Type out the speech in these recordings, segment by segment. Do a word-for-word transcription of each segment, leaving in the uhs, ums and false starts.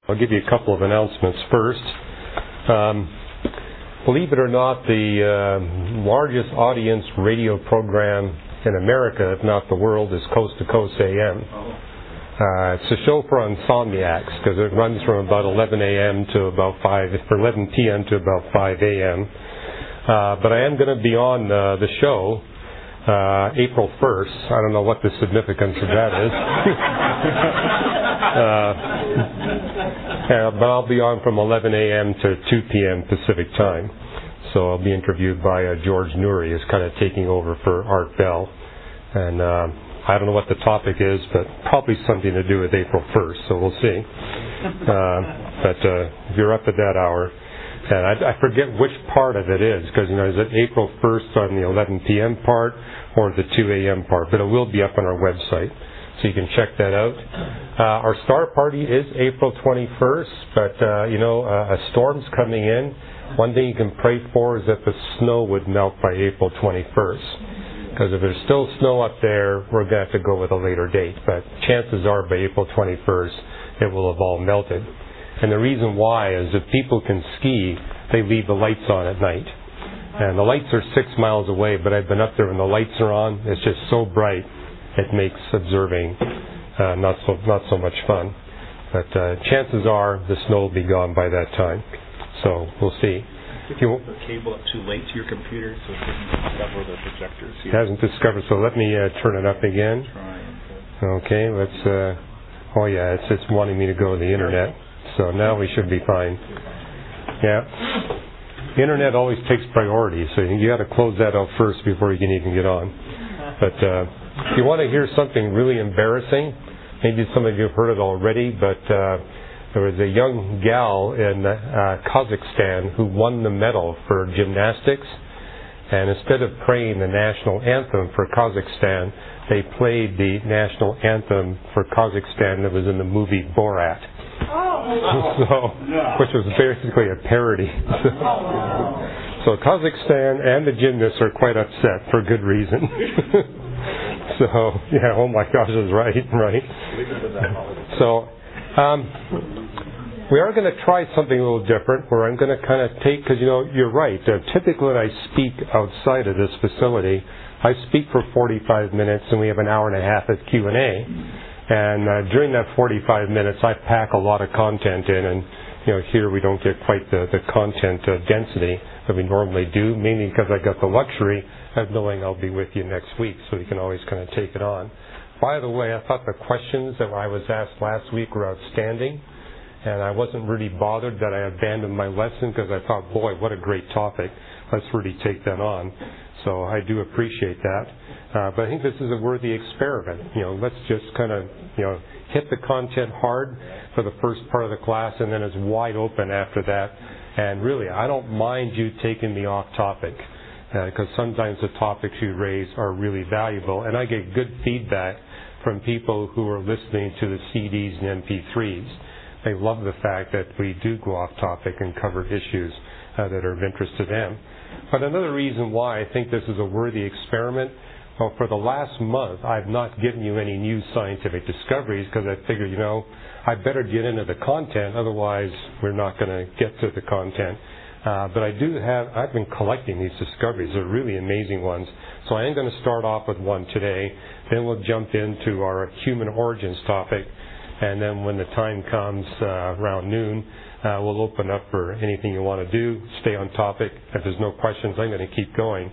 I'll give you a couple of announcements first. Um, believe it or not, the uh, largest audience radio program in America, if not the world, is Coast to Coast A M. Uh, it's a show for insomniacs because it runs from about eleven a.m. to about five, or eleven p.m. to about five a.m. Uh, but I am going to be on uh, the show uh, April first. I don't know what the significance of that is. uh, Uh, but I'll be on from eleven a.m. to two p.m. Pacific time. So I'll be interviewed by uh, George Noory, who's kind of taking over for Art Bell. And uh, I don't know what the topic is, but probably something to do with April first, so we'll see. Uh, but uh, if you're up at that hour, and I, I forget which part of it is, because, you know, is it April first on the eleven p.m. part or the two a.m. part? But it will be up on our website. So you can check that out. Uh, our star party is April twenty-first, but, uh, you know, uh, a storm's coming in. One thing you can pray for is that the snow would melt by April twenty-first. Because if there's still snow up there, we're going to have to go with a later date. But chances are by April twenty-first, it will have all melted. And the reason why is if people can ski, they leave the lights on at night. And the lights are six miles away, but I've been up there and the lights are on. It's just so bright. It makes observing uh, not so not so much fun. But uh, chances are the snow will be gone by that time. So we'll see. Did you put the cable up too late to your computer so it didn't discover the projectors? It hasn't discovered, so let me uh, turn it up again. Okay, let's... Uh, oh yeah, it's, it's wanting me to go to the internet. So now we should be fine. Yeah. The internet always takes priority, so you got to close that out first before you can even get on. But... Uh, If you want to hear something really embarrassing, maybe some of you have heard it already, but uh, there was a young gal in uh, Kazakhstan who won the medal for gymnastics, and instead of praying the national anthem for Kazakhstan, they played the national anthem for Kazakhstan that was in the movie Borat. Oh. so, which was basically a parody. So Kazakhstan and the gymnasts are quite upset for good reason. So, yeah, oh my gosh, that's right, right. So, um, we are going to try something a little different where I'm going to kind of take, because, you know, you're right. Uh, typically when I speak outside of this facility, I speak for forty-five minutes and we have an hour and a half of Q and A. And uh, during that forty-five minutes, I pack a lot of content in, and, you know, here we don't get quite the, the content uh, density that we normally do, mainly because I got the luxury of knowing I'll be with you next week, so you can always kind of take it on. By the way, I thought the questions that I was asked last week were outstanding, and I wasn't really bothered that I abandoned my lesson because I thought, boy, what a great topic. Let's really take that on. So I do appreciate that. Uh, but I think this is a worthy experiment. You know, let's just kind of, you know, hit the content hard for the first part of the class, and then it's wide open after that. And really, I don't mind you taking me off topic, because uh, sometimes the topics you raise are really valuable. And I get good feedback from people who are listening to the C Ds and M P threes. They love the fact that we do go off topic and cover issues uh, that are of interest to them. But another reason why I think this is a worthy experiment, well, for the last month, I've not given you any new scientific discoveries because I figured, you know, I better get into the content, otherwise we're not going to get to the content. Uh, but I do have, I've been collecting these discoveries. They're really amazing ones. So I am going to start off with one today. Then we'll jump into our human origins topic. And then when the time comes uh, around noon, uh, we'll open up for anything you want to do. Stay on topic. If there's no questions, I'm going to keep going.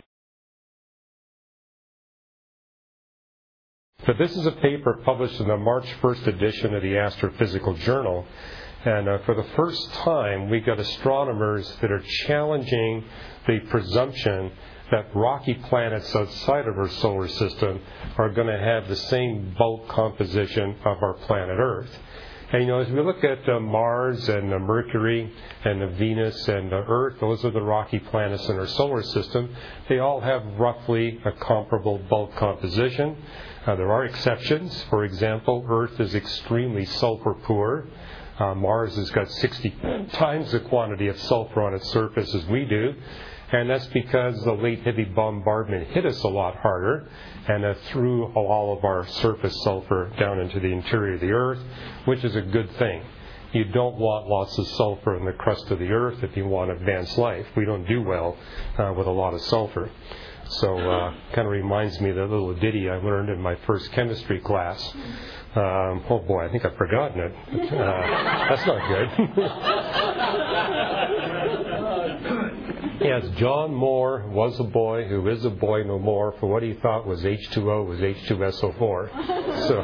So this is a paper published in the March first edition of the Astrophysical Journal. And uh, for the first time, we got astronomers that are challenging the presumption that rocky planets outside of our solar system are going to have the same bulk composition of our planet Earth. And, you know, as we look at uh, Mars and uh, Mercury and uh, Venus and uh, Earth, those are the rocky planets in our solar system. They all have roughly a comparable bulk composition. Uh, there are exceptions. For example, Earth is extremely sulfur poor. Uh, Mars has got sixty times the quantity of sulfur on its surface as we do. And that's because the late heavy bombardment hit us a lot harder and uh, threw all of our surface sulfur down into the interior of the Earth, which is a good thing. you don't want lots of sulfur in the crust of the Earth if you want advanced life. We don't do well uh, with a lot of sulfur. So uh, kind of reminds me of that little ditty I learned in my first chemistry class. Um, oh boy, I think I've forgotten it. Uh, that's not good. Yes, John Moore was a boy who is a boy no more, for what he thought was H two O was H two S O four. So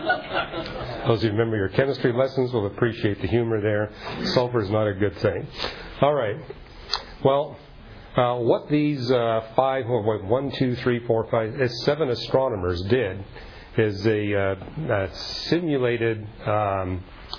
those who remember your chemistry lessons will appreciate the humor there. Sulfur is not a good thing. All right. Well, uh, what these uh, five, what, one, two, three, four, five, seven astronomers did is they uh, uh, simulated um,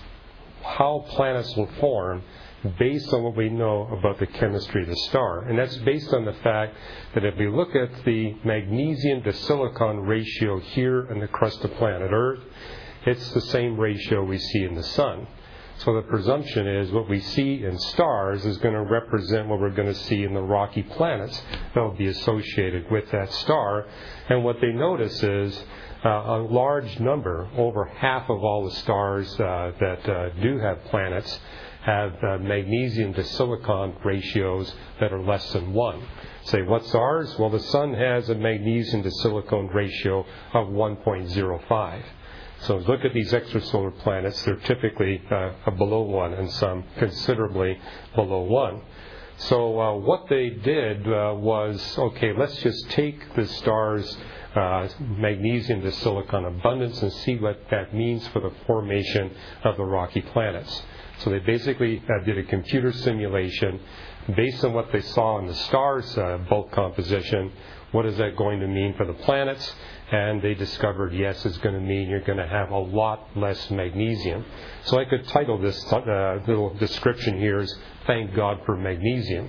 how planets will form based on what we know about the chemistry of the star. And that's based on the fact that if we look at the magnesium to silicon ratio here in the crust of planet Earth, it's the same ratio we see in the sun. So the presumption is what we see in stars is going to represent what we're going to see in the rocky planets that will be associated with that star. And what they notice is Uh, a large number, over half of all the stars uh, that uh, do have planets, have uh, magnesium to silicon ratios that are less than one. Say, what's ours? Well, the sun has a magnesium to silicon ratio of one point zero five. So look at these extrasolar planets. They're typically uh, below one and some considerably below one. So uh, what they did uh, was, okay, let's just take the stars Uh, magnesium to silicon abundance and see what that means for the formation of the rocky planets. So they basically uh, did a computer simulation based on what they saw in the stars' uh, bulk composition. What is that going to mean for the planets? And they discovered, yes, it's going to mean you're going to have a lot less magnesium. So I could title this uh, little description here as "Thank God for Magnesium."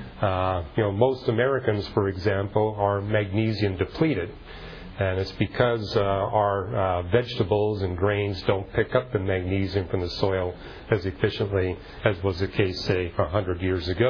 Uh, you know, most Americans, for example, are magnesium depleted. And it's because uh, our uh, vegetables and grains don't pick up the magnesium from the soil as efficiently as was the case, say, a hundred years ago.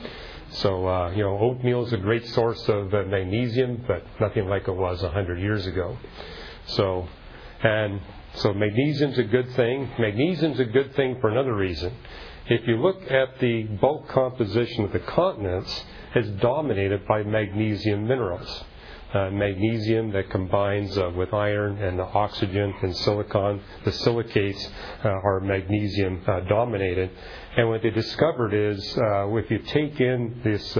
So, uh, you know, oatmeal is a great source of uh, magnesium, but nothing like it was a hundred years ago. So, and so magnesium's a good thing. Magnesium's a good thing for another reason. If you look at the bulk composition of the continents, it's dominated by magnesium minerals. Uh, magnesium that combines uh, with iron and the oxygen and silicon. The silicates uh, are magnesium uh, dominated. And what they discovered is uh, if you take in this, uh,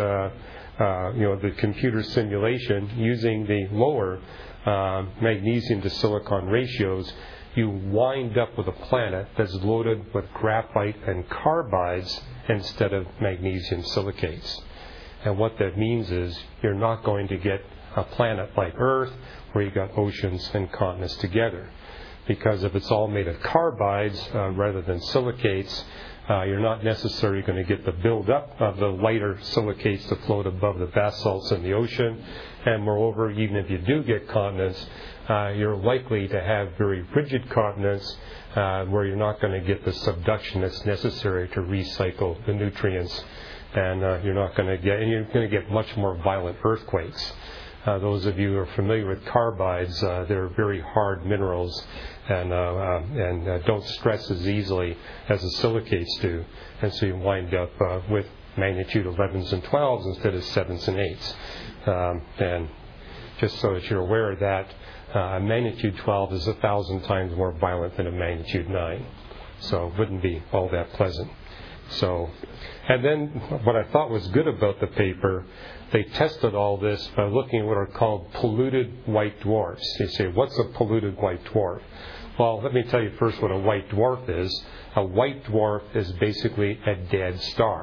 uh, you know, the computer simulation using the lower uh, magnesium to silicon ratios, you wind up with a planet that's loaded with graphite and carbides instead of magnesium silicates. And what that means is you're not going to get a planet like Earth where you got oceans and continents together. Because if it's all made of carbides uh, rather than silicates, uh, you're not necessarily going to get the buildup of the lighter silicates to float above the basalts in the ocean. And moreover, even if you do get continents, uh, you're likely to have very rigid continents uh, where you're not going to get the subduction that's necessary to recycle the nutrients. And uh, you're not going to get, and you're going to get much more violent earthquakes. Uh, those of you who are familiar with carbides, uh, they're very hard minerals and uh, uh, and uh, don't stress as easily as the silicates do. And so you wind up uh, with magnitude elevens and twelves instead of sevens and eights. Um, and just so that you're aware of that, uh, a magnitude twelve is a thousand times more violent than a magnitude nine. So it wouldn't be all that pleasant. So, and then what I thought was good about the paper, they tested all this by looking at what are called polluted white dwarfs. You say, what's a polluted white dwarf? Well, let me tell you first what a white dwarf is. A white dwarf is basically a dead star.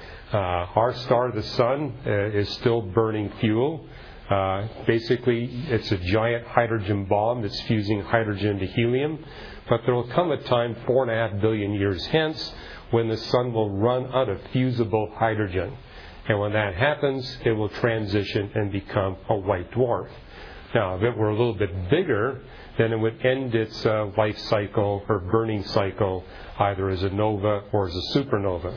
Uh, our star, the sun, uh, is still burning fuel. Uh, basically, it's a giant hydrogen bomb that's fusing hydrogen to helium. But there will come a time, four and a half billion years hence, when the sun will run out of fusible hydrogen. And when that happens, it will transition and become a white dwarf. Now, if it were a little bit bigger, then it would end its uh, life cycle or burning cycle either as a nova or as a supernova.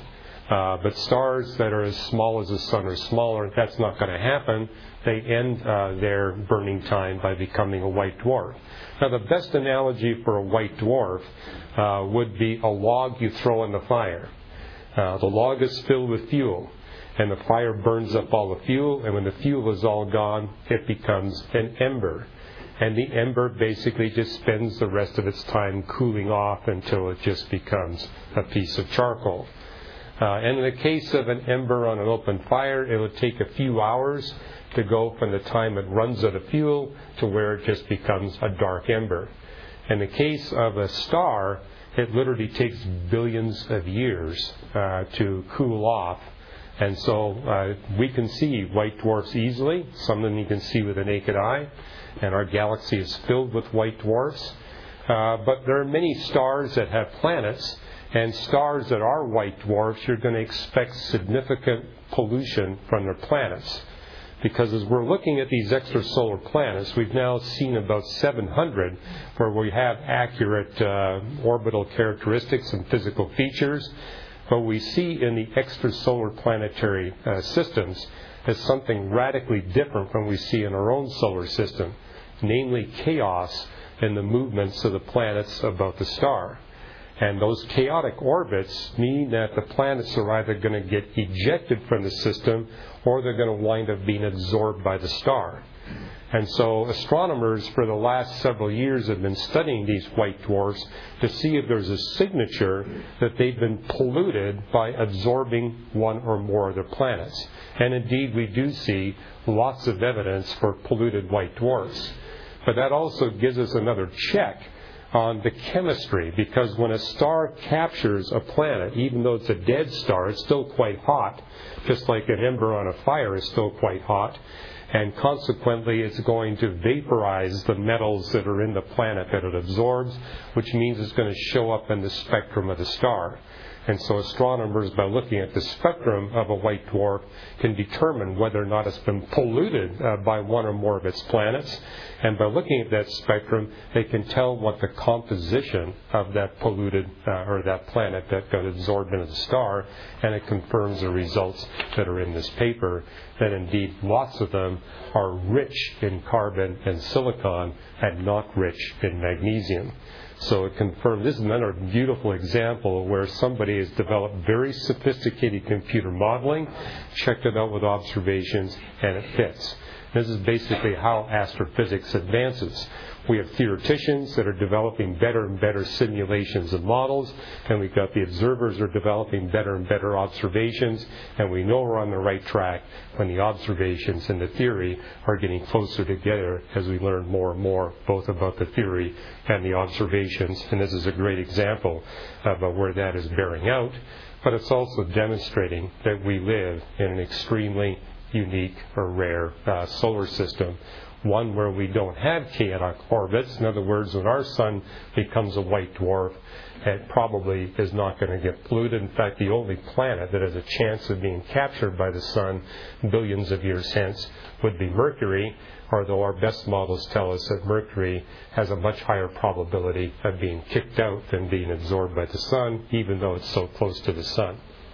Uh, but stars that are as small as the sun or smaller, that's not going to happen. They end uh, their burning time by becoming a white dwarf. Now, the best analogy for a white dwarf uh, would be a log you throw in the fire. Uh, the log is filled with fuel, and the fire burns up all the fuel, and when the fuel is all gone, it becomes an ember. And the ember basically just spends the rest of its time cooling off until it just becomes a piece of charcoal. Uh, and in the case of an ember on an open fire, it would take a few hours to go from the time it runs out of fuel to where it just becomes a dark ember. In the case of a star, it literally takes billions of years uh, to cool off. And so uh, we can see white dwarfs easily. Some of them you can see with the naked eye. And our galaxy is filled with white dwarfs. Uh, but there are many stars that have planets. And stars that are white dwarfs, you're going to expect significant pollution from their planets. Because as we're looking at these extrasolar planets, we've now seen about seven hundred where we have accurate uh, orbital characteristics and physical features. What we see in the extrasolar planetary uh, systems is something radically different from what we see in our own solar system, namely chaos in the movements of the planets about the star. And those chaotic orbits mean that the planets are either going to get ejected from the system or they're going to wind up being absorbed by the star. And so astronomers for the last several years have been studying these white dwarfs to see if there's a signature that they've been polluted by absorbing one or more of their planets. And indeed we do see lots of evidence for polluted white dwarfs. But that also gives us another check on the chemistry, because when a star captures a planet, even though it's a dead star, it's still quite hot, just like an ember on a fire is still quite hot, and consequently it's going to vaporize the metals that are in the planet that it absorbs, which means it's going to show up in the spectrum of the star. And so astronomers, by looking at the spectrum of a white dwarf, can determine whether or not it's been polluted uh, by one or more of its planets. And by looking at that spectrum, they can tell what the composition of that polluted uh, or that planet that got absorbed into the star, and it confirms the results that are in this paper, that indeed lots of them are rich in carbon and silicon and not rich in magnesium. So it confirmed, this is another beautiful example where somebody has developed very sophisticated computer modeling, checked it out with observations, and it fits. This is basically how astrophysics advances. We have theoreticians that are developing better and better simulations and models, and we've got the observers that are developing better and better observations, and we know we're on the right track when the observations and the theory are getting closer together as we learn more and more both about the theory and the observations. And this is a great example of uh, where that is bearing out, but it's also demonstrating that we live in an extremely unique or rare uh, solar system, one where we don't have chaotic orbits. In other words, when our sun becomes a white dwarf, it probably is not going to get polluted. In fact, the only planet that has a chance of being captured by the sun billions of years hence would be Mercury, although our best models tell us that Mercury has a much higher probability of being kicked out than being absorbed by the sun, even though it's so close to the sun.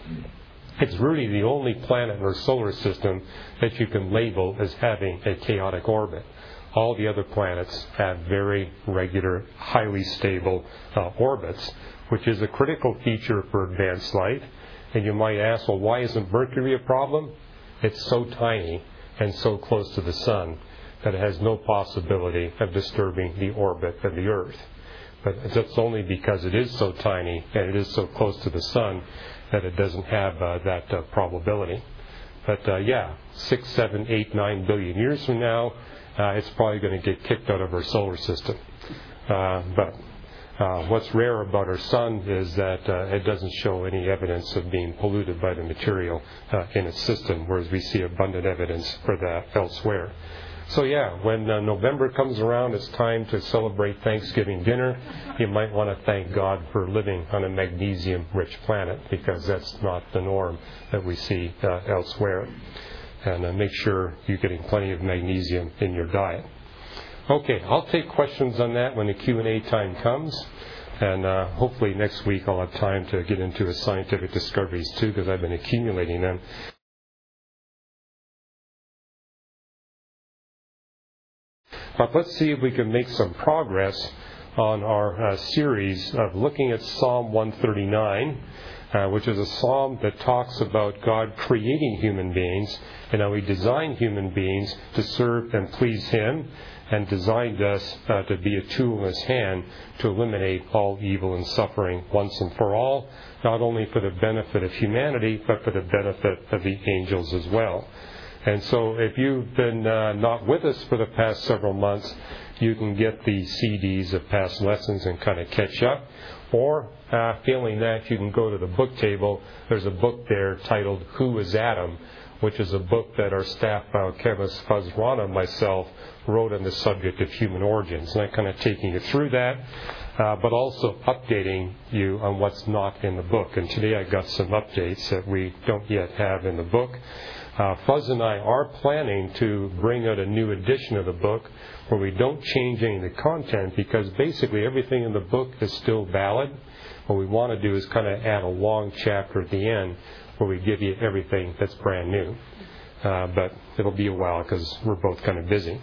It's really the only planet in our solar system that you can label as having a chaotic orbit. All the other planets have very regular, highly stable uh, orbits, which is a critical feature for advanced life. And you might ask, well, why isn't Mercury a problem? It's so tiny and so close to the sun that it has no possibility of disturbing the orbit of the Earth. But it's only because it is so tiny and it is so close to the sun that it doesn't have uh, that uh, probability. But uh, yeah, six, seven, eight, nine billion years from now, uh, it's probably going to get kicked out of our solar system. Uh, but uh, what's rare about our sun is that uh, it doesn't show any evidence of being polluted by the material uh, in its system, whereas we see abundant evidence for that elsewhere. So yeah, when uh, November comes around, it's time to celebrate Thanksgiving dinner. You might want to thank God for living on a magnesium-rich planet, because that's not the norm that we see uh, elsewhere. And uh, make sure you're getting plenty of magnesium in your diet. Okay, I'll take questions on that when the Q and A time comes. And uh, hopefully next week I'll have time to get into his scientific discoveries too, because I've been accumulating them. But let's see if we can make some progress on our uh, series of looking at Psalm one thirty-nine, uh, which is a psalm that talks about God creating human beings and how He designed human beings to serve and please Him, and designed us uh, to be a tool in His hand to eliminate all evil and suffering once and for all, not only for the benefit of humanity, but for the benefit of the angels as well. And so if you've been uh, not with us for the past several months, you can get the C Ds of past lessons and kind of catch up. Or, uh, failing that, you can go to the book table. There's a book there titled Who is Adam?, which is a book that our staff biochemist Fuzz Rana and myself wrote on the subject of human origins. And I'm kind of taking you through that, uh, but also updating you on what's not in the book. And today I got some updates that we don't yet have in the book. Uh, Fuzz and I are planning to bring out a new edition of the book where we don't change any of the content, because basically everything in the book is still valid. What we want to do is kind of add a long chapter at the end where we give you everything that's brand new. Uh, but it'll be a while because we're both kind of busy.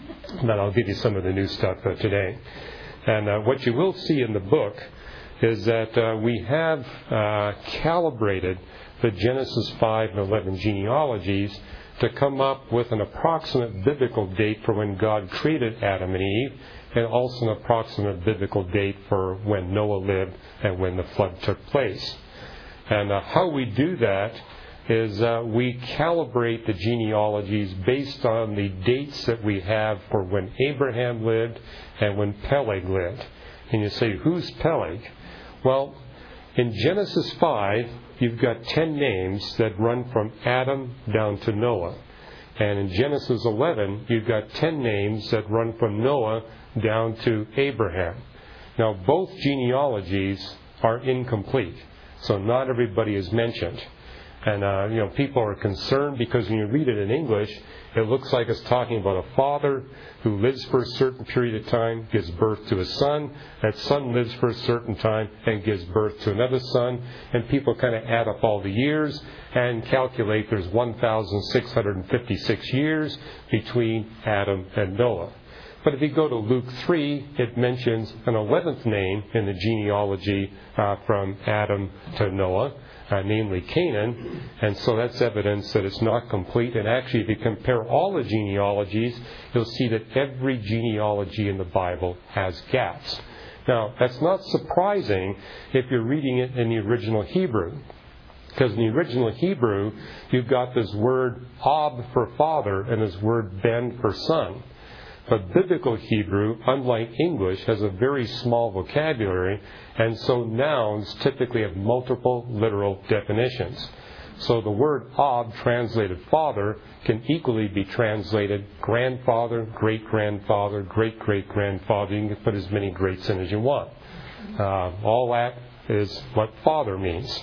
But I'll give you some of the new stuff uh, today. And uh, what you will see in the book is that uh, we have uh, calibrated the Genesis five and eleven genealogies to come up with an approximate biblical date for when God created Adam and Eve, and also an approximate biblical date for when Noah lived and when the flood took place. And uh, how we do that is uh, we calibrate the genealogies based on the dates that we have for when Abraham lived and when Peleg lived. And you say, who's Peleg? Well, in Genesis five, you've got ten names that run from Adam down to Noah. And in Genesis eleven, you've got ten names that run from Noah down to Abraham. Now, both genealogies are incomplete, so not everybody is mentioned. And, uh, you know, people are concerned because when you read it in English, it looks like it's talking about a father who lives for a certain period of time, gives birth to a son. That son lives for a certain time and gives birth to another son. And people kind of add up all the years and calculate there's one thousand six hundred fifty-six years between Adam and Noah. But if you go to Luke three, it mentions an eleventh name in the genealogy uh, from Adam to Noah, uh, namely Canaan. And so that's evidence that it's not complete. And actually, if you compare all the genealogies, you'll see that every genealogy in the Bible has gaps. Now, that's not surprising if you're reading it in the original Hebrew. Because in the original Hebrew, you've got this word Ab for father and this word Ben for son. But biblical Hebrew, unlike English, has a very small vocabulary, and so nouns typically have multiple literal definitions. So the word Ab, translated father, can equally be translated grandfather, great-grandfather, great-great-grandfather. You can put as many greats in as you want. Uh, all that is what father means.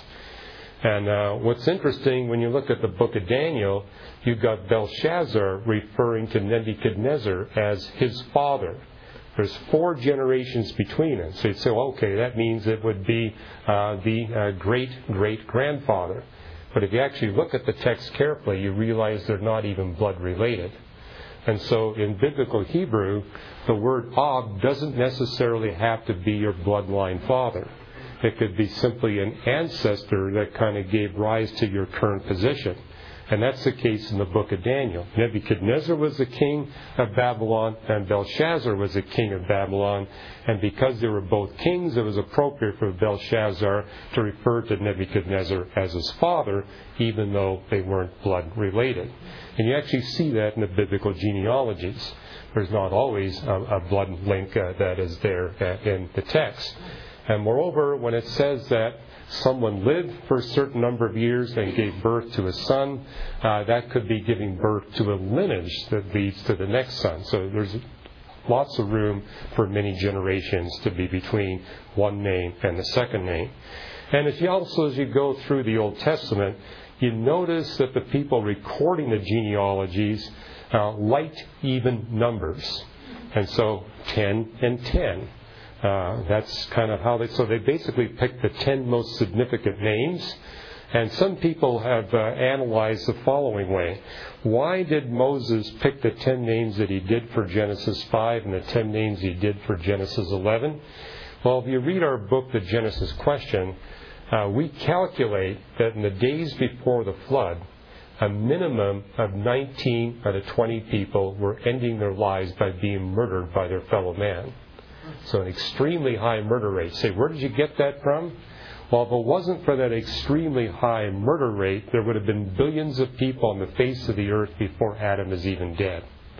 And uh, what's interesting, when you look at the book of Daniel, you've got Belshazzar referring to Nebuchadnezzar as his father. There's four generations between them. So you'd say, well, okay, that means it would be uh, the uh, great-great-grandfather. But if you actually look at the text carefully, you realize they're not even blood related. And so in biblical Hebrew, the word Ab doesn't necessarily have to be your bloodline father. It could be simply an ancestor that kind of gave rise to your current position. And that's the case in the book of Daniel. Nebuchadnezzar was the king of Babylon, and Belshazzar was the king of Babylon. And because they were both kings, it was appropriate for Belshazzar to refer to Nebuchadnezzar as his father, even though they weren't blood related. And you actually see that in the biblical genealogies. There's not always a, a blood link uh, that is there uh, in the text. And moreover, when it says that someone lived for a certain number of years and gave birth to a son, uh, that could be giving birth to a lineage that leads to the next son. So there's lots of room for many generations to be between one name and the second name. And if you also, as you go through the Old Testament, you notice that the people recording the genealogies uh, liked even numbers. And so ten and ten. Uh, that's kind of how they, so they basically picked the ten most significant names. And some people have uh, analyzed the following way. Why did Moses pick the ten names that he did for Genesis five and the ten names he did for Genesis eleven? Well, if you read our book, The Genesis Question, uh, we calculate that in the days before the flood, a minimum of nineteen out of twenty people were ending their lives by being murdered by their fellow man. So an extremely high murder rate. Say, where did you get that from? Well, if it wasn't for that extremely high murder rate, there would have been billions of people on the face of the earth before Adam is even dead.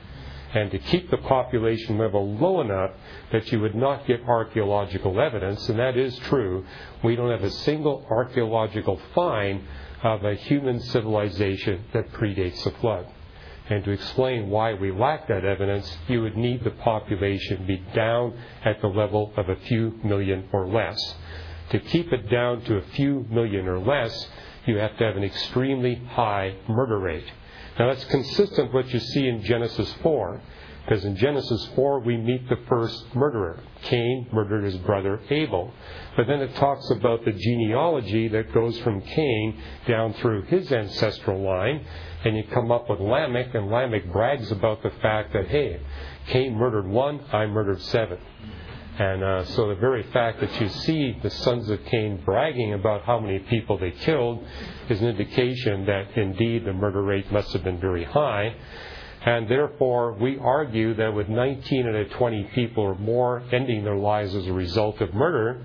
And to keep the population level low enough that you would not get archaeological evidence, and that is true, we don't have a single archaeological find of a human civilization that predates the flood. And to explain why we lack that evidence, you would need the population be down at the level of a few million or less. To keep it down to a few million or less, you have to have an extremely high murder rate. Now that's consistent with what you see in Genesis four, because in Genesis four we meet the first murderer. Cain murdered his brother Abel. But then it talks about the genealogy that goes from Cain down through his ancestral line, and you come up with Lamech, and Lamech brags about the fact that, hey, Cain murdered one, I murdered seven. And uh, so the very fact that you see the sons of Cain bragging about how many people they killed is an indication that indeed the murder rate must have been very high. And therefore, we argue that with nineteen out of twenty people or more ending their lives as a result of murder,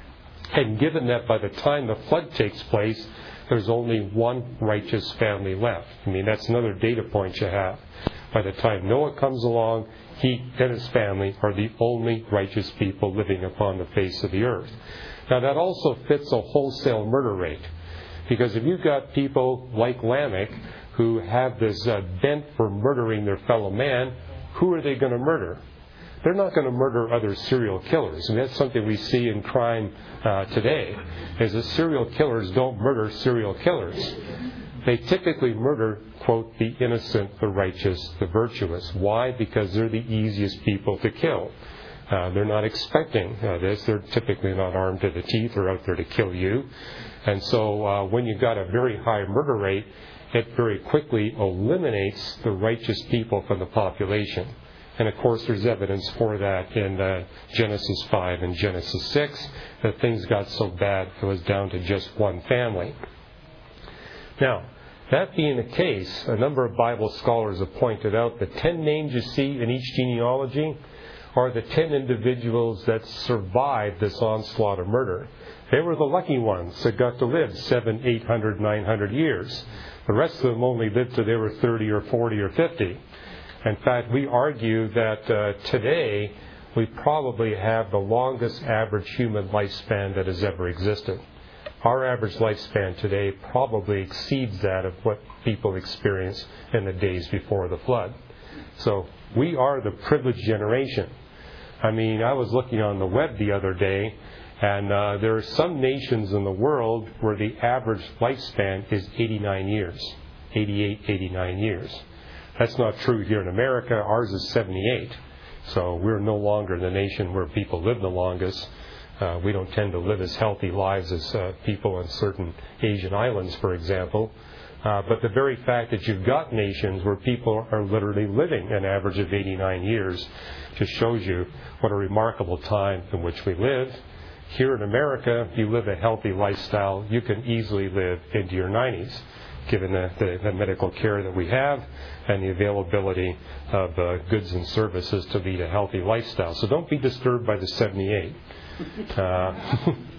and given that by the time the flood takes place, there's only one righteous family left. I mean, that's another data point you have. By the time Noah comes along, he and his family are the only righteous people living upon the face of the earth. Now, that also fits a wholesale murder rate. Because if you've got people like Lamech who have this uh, bent for murdering their fellow man, who are they going to murder? They're not going to murder other serial killers. And that's something we see in crime uh, today, is that serial killers don't murder serial killers. They typically murder, quote, the innocent, the righteous, the virtuous. Why? Because they're the easiest people to kill. Uh, they're not expecting uh, this. They're typically not armed to the teeth or out there to kill you. And so uh, when you've got a very high murder rate, it very quickly eliminates the righteous people from the population. And of course, there's evidence for that in uh, Genesis five and Genesis six, that things got so bad it was down to just one family. Now, that being the case, a number of Bible scholars have pointed out the ten names you see in each genealogy are the ten individuals that survived this onslaught of murder. They were the lucky ones that got to live seven, eight hundred, nine hundred years. The rest of them only lived till they were thirty or forty or fifty. In fact, we argue that uh, today we probably have the longest average human lifespan that has ever existed. Our average lifespan today probably exceeds that of what people experienced in the days before the flood. So we are the privileged generation. I mean, I was looking on the web the other day, and uh, there are some nations in the world where the average lifespan is eighty-nine years, eighty-eight, eighty-nine years. That's not true here in America. Ours is seventy-eight. So we're no longer the nation where people live the longest. Uh, we don't tend to live as healthy lives as uh, people in certain Asian islands, for example. Uh, but the very fact that you've got nations where people are literally living an average of eighty-nine years just shows you what a remarkable time in which we live. Here in America, if you live a healthy lifestyle, you can easily live into your nineties, given the, the, the medical care that we have and the availability of uh, goods and services to lead a healthy lifestyle. So don't be disturbed by the seventy-eight. Uh,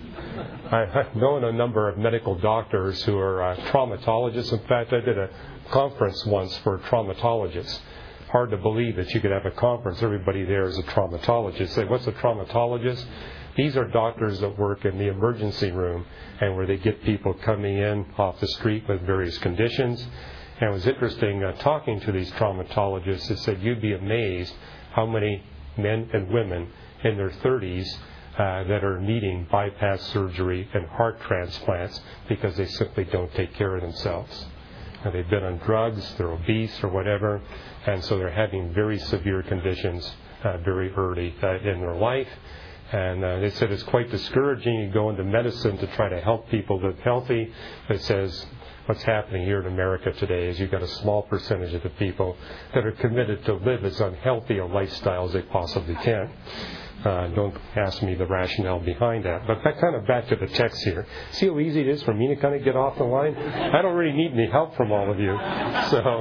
I've known a number of medical doctors who are uh, traumatologists. In fact, I did a conference once for traumatologists. Hard to believe that you could have a conference, everybody there is a traumatologist. Say, what's a traumatologist? These are doctors that work in the emergency room and where they get people coming in off the street with various conditions. And it was interesting uh, talking to these traumatologists. They said, you'd be amazed how many men and women in their thirties uh, that are needing bypass surgery and heart transplants because they simply don't take care of themselves. Now, they've been on drugs, they're obese or whatever, and so they're having very severe conditions uh, very early uh, in their life. And uh, they said it's quite discouraging. You go into medicine to try to help people live healthy. It says what's happening here in America today is you've got a small percentage of the people that are committed to live as unhealthy a lifestyle as they possibly can. Uh, don't ask me the rationale behind that. But that kind of back to the text here. See how easy it is for me to kind of get off the line? I don't really need any help from all of you. So,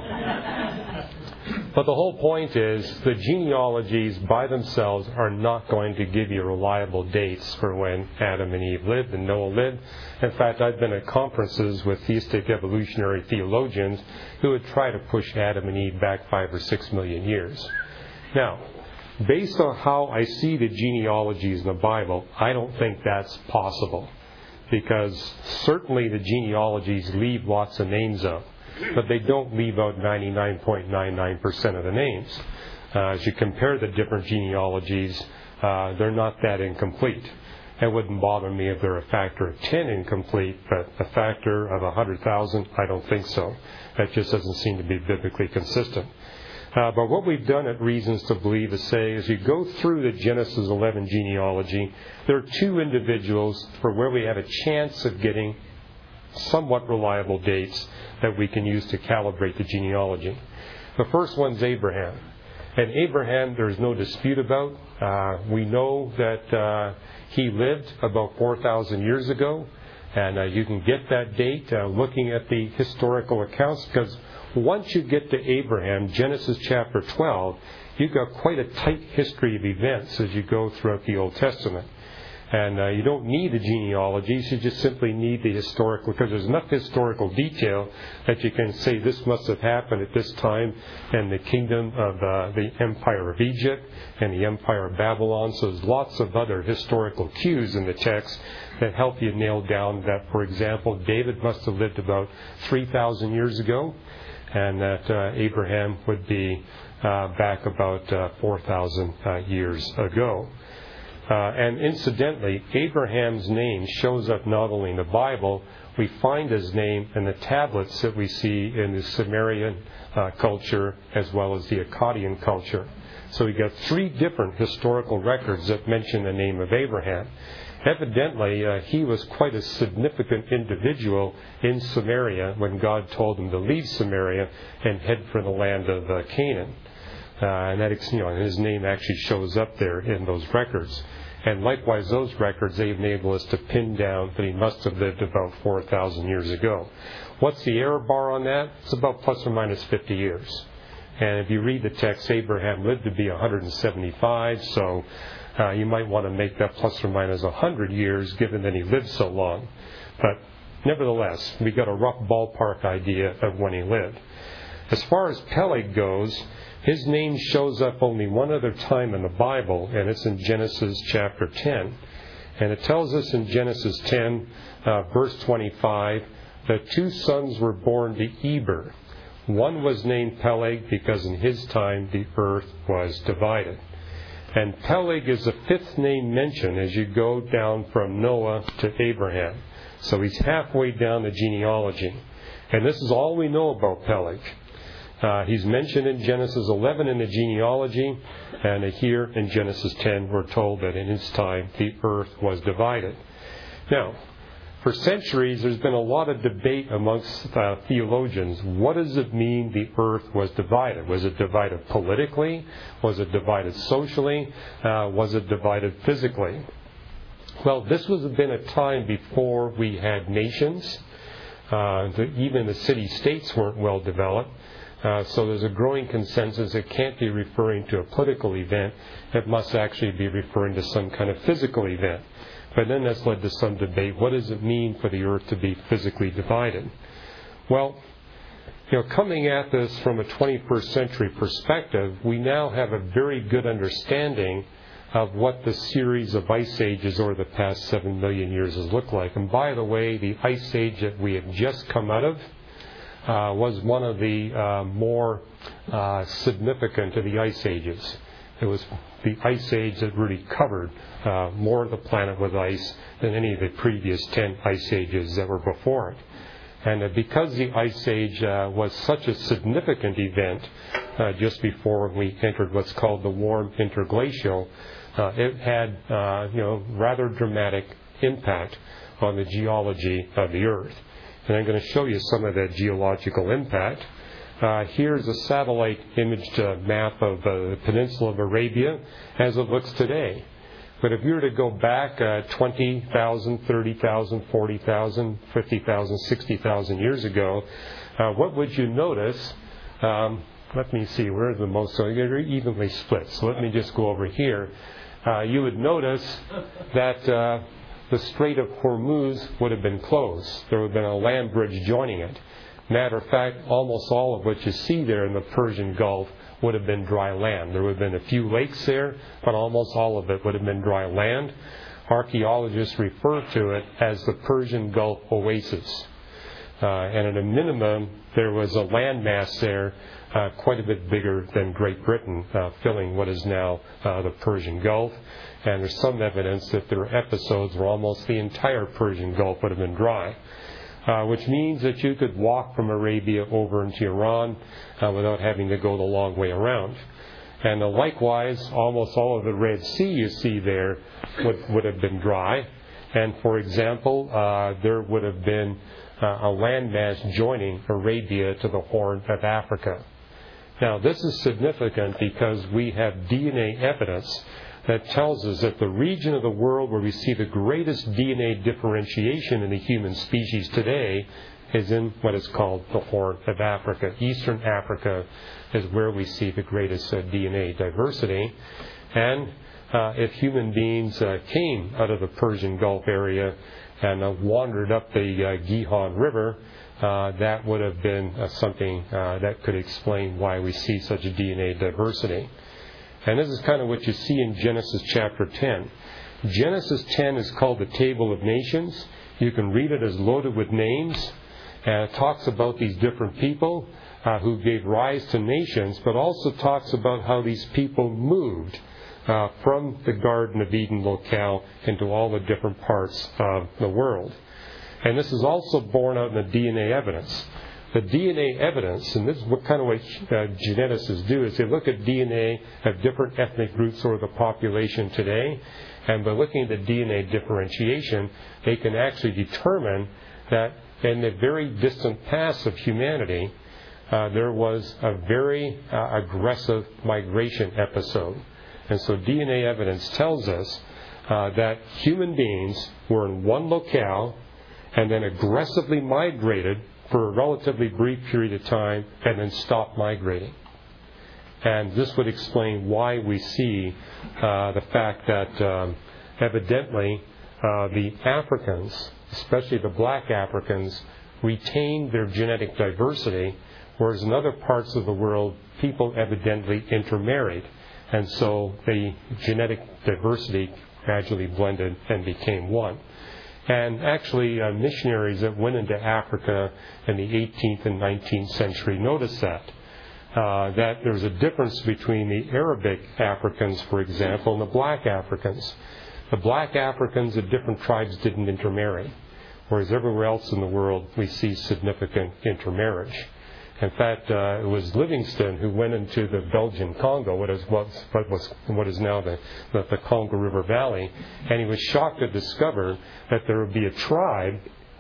but the whole point is the genealogies by themselves are not going to give you reliable dates for when Adam and Eve lived and Noah lived. In fact, I've been at conferences with theistic evolutionary theologians who would try to push Adam and Eve back five or six million years. Now, based on how I see the genealogies in the Bible, I don't think that's possible. Because certainly the genealogies leave lots of names out. But they don't leave out ninety-nine point nine nine percent of the names. Uh, as you compare the different genealogies, uh, they're not that incomplete. It wouldn't bother me if they're a factor of ten incomplete, but a factor of one hundred thousand, I don't think so. That just doesn't seem to be biblically consistent. Uh, but what we've done at Reasons to Believe is say, as you go through the Genesis eleven genealogy, there are two individuals for where we have a chance of getting somewhat reliable dates that we can use to calibrate the genealogy. The first one's Abraham. And Abraham, there's no dispute about. Uh, we know that uh, he lived about four thousand years ago. And uh, you can get that date uh, looking at the historical accounts, because once you get to Abraham, Genesis chapter twelve, you've got quite a tight history of events as you go throughout the Old Testament. And uh, you don't need the genealogies, you just simply need the historical, because there's enough historical detail that you can say this must have happened at this time in the kingdom of uh, the empire of Egypt and the empire of Babylon. So there's lots of other historical cues in the text that help you nail down that, for example, David must have lived about three thousand years ago, and that uh, Abraham would be uh, back about uh, four thousand uh, years ago. Uh, and incidentally, Abraham's name shows up not only in the Bible, we find his name in the tablets that we see in the Sumerian uh, culture as well as the Akkadian culture. So we got three different historical records that mention the name of Abraham. Evidently, uh, he was quite a significant individual in Samaria when God told him to leave Samaria and head for the land of uh, Canaan. Uh, and that, you know, his name actually shows up there in those records. And likewise, those records, they enable us to pin down that he must have lived about four thousand years ago. What's the error bar on that? It's about plus or minus fifty years. And if you read the text, Abraham lived to be one hundred seventy-five, so uh, you might want to make that plus or minus one hundred years, given that he lived so long. But nevertheless, we got a rough ballpark idea of when he lived. As far as Peleg goes, his name shows up only one other time in the Bible, and it's in Genesis chapter ten. And it tells us in Genesis ten, uh, verse twenty-five, that two sons were born to Eber. One was named Peleg because in his time the earth was divided. And Peleg is the fifth name mentioned as you go down from Noah to Abraham. So he's halfway down the genealogy. And this is all we know about Peleg. Uh, he's mentioned in Genesis eleven in the genealogy, and here in Genesis ten we're told that in his time the earth was divided. Now, for centuries there's been a lot of debate amongst uh, theologians. What does it mean the earth was divided? Was it divided politically? Was it divided socially? Uh, was it divided physically? Well, this was been a time before we had nations. Uh, the, even the city-states weren't well developed. Uh, so there's a growing consensus it can't be referring to a political event. It must actually be referring to some kind of physical event. But then that's led to some debate. What does it mean for the earth to be physically divided? Well, you know, coming at this from a twenty-first century perspective, we now have a very good understanding of what the series of ice ages over the past seven million years has looked like. And by the way, the ice age that we have just come out of Uh, was one of the uh, more uh, significant of the ice ages. It was the ice age that really covered uh, more of the planet with ice than any of the previous ten ice ages that were before it. And uh, because the ice age uh, was such a significant event uh, just before we entered what's called the warm interglacial, uh, it had, uh, you know, rather dramatic impact on the geology of the Earth. And I'm going to show you some of that geological impact. Uh, here's a satellite imaged uh, map of uh, the Peninsula of Arabia as it looks today. But if you were to go back uh, twenty thousand, thirty thousand, forty thousand, fifty thousand, sixty thousand years ago, uh, what would you notice? Um, let me see, where are the most, so they're evenly split. So let me just go over here. Uh, you would notice that uh, the Strait of Hormuz would have been closed. There would have been a land bridge joining it. Matter of fact, almost all of what you see there in the Persian Gulf would have been dry land. There would have been a few lakes there, but almost all of it would have been dry land. Archaeologists refer to it as the Persian Gulf Oasis. Uh, and at a minimum, there was a landmass there uh, quite a bit bigger than Great Britain, uh, filling what is now uh, the Persian Gulf. And there's some evidence that there are episodes where almost the entire Persian Gulf would have been dry. Uh, which means that you could walk from Arabia over into Iran uh, without having to go the long way around. And uh, likewise, almost all of the Red Sea you see there would, would have been dry. And for example, uh, there would have been uh, a landmass joining Arabia to the Horn of Africa. Now, this is significant because we have D N A evidence that tells us that the region of the world where we see the greatest D N A differentiation in the human species today is in what is called the Horn of Africa. Eastern Africa is where we see the greatest uh, D N A diversity. And uh, if human beings uh, came out of the Persian Gulf area and uh, wandered up the uh, Gihon River, uh, that would have been uh, something uh, that could explain why we see such a D N A diversity. And this is kind of what you see in Genesis chapter ten. Genesis ten is called the Table of Nations. You can read it as loaded with names. And it talks about these different people uh, who gave rise to nations, but also talks about how these people moved uh, from the Garden of Eden locale into all the different parts of the world. And this is also borne out in the D N A evidence. The D N A evidence, and this is what kind of what uh, geneticists do, is they look at D N A of different ethnic groups or the population today, and by looking at the D N A differentiation, they can actually determine that in the very distant past of humanity, uh, there was a very uh, aggressive migration episode. And so D N A evidence tells us uh, that human beings were in one locale and then aggressively migrated for a relatively brief period of time and then stop migrating. And this would explain why we see uh, the fact that um, evidently uh, the Africans, especially the black Africans, retained their genetic diversity, whereas in other parts of the world, people evidently intermarried. And so the genetic diversity gradually blended and became one. And actually, uh, missionaries that went into Africa in the eighteenth and nineteenth century noticed that. Uh, that there's a difference between the Arabic Africans, for example, and the black Africans. The black Africans, the different tribes didn't intermarry, whereas everywhere else in the world we see significant intermarriage. In fact, uh, it was Livingstone who went into the Belgian Congo, what is, what was, what is now the, the, the Congo River Valley, and he was shocked to discover that there would be a tribe